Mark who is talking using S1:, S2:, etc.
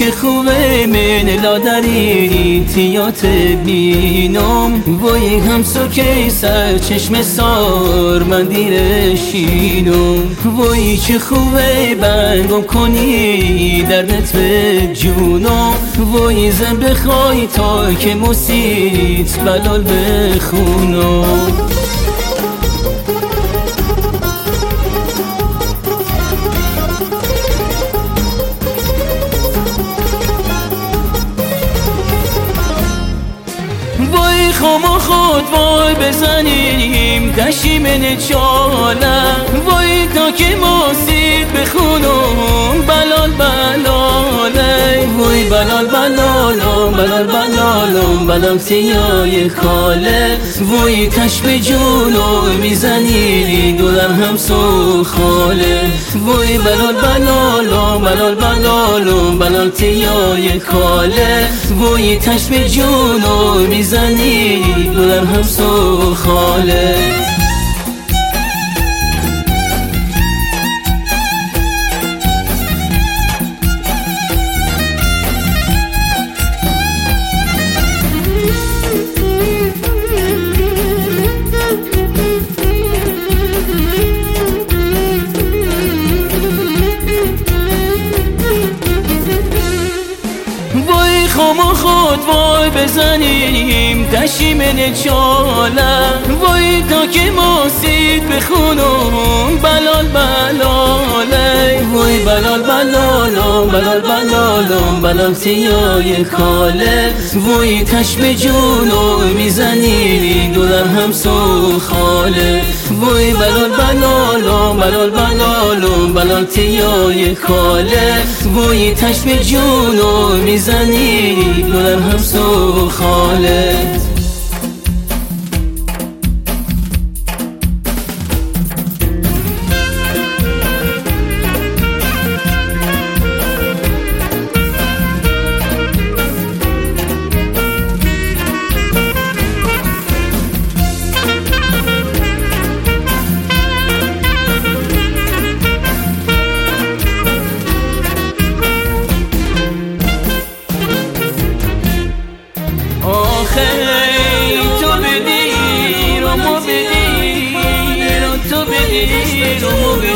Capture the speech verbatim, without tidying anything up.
S1: چه خوبه من لادری تیات بینم وای همسو که سر چشم سار من دیرشینم وای چه خوبه بنگم کنی دردت به جونم وای زن بخوای تا که مسیت بلال بخونم وای خما خود وای بزنیم دشی من چاله وای تا که مسید بخونم بلال بلاله وای بلال بلالم بلال بلالم بلال سیای خاله وای تش به جونو میزنی دولر همسو خاله وای بلال بلالم بلال بلالم بلال سیای خاله وای تش به جونو میزنی دولر همسو خاله خما خود وای بزنیم دشی من چاله وای تا که مسید بخونم بلال بلاله وای بلال بلالم بلال بلالم بلال سیای خاله وای تش به جونو میزنی دولر همسو خاله وای بلال بلالم بلال بلالم بلال سیای خاله وای تش به جونو میزنی دولر همسو خاله تو بدی رو مو بدی رو تو بدی رو مو بدی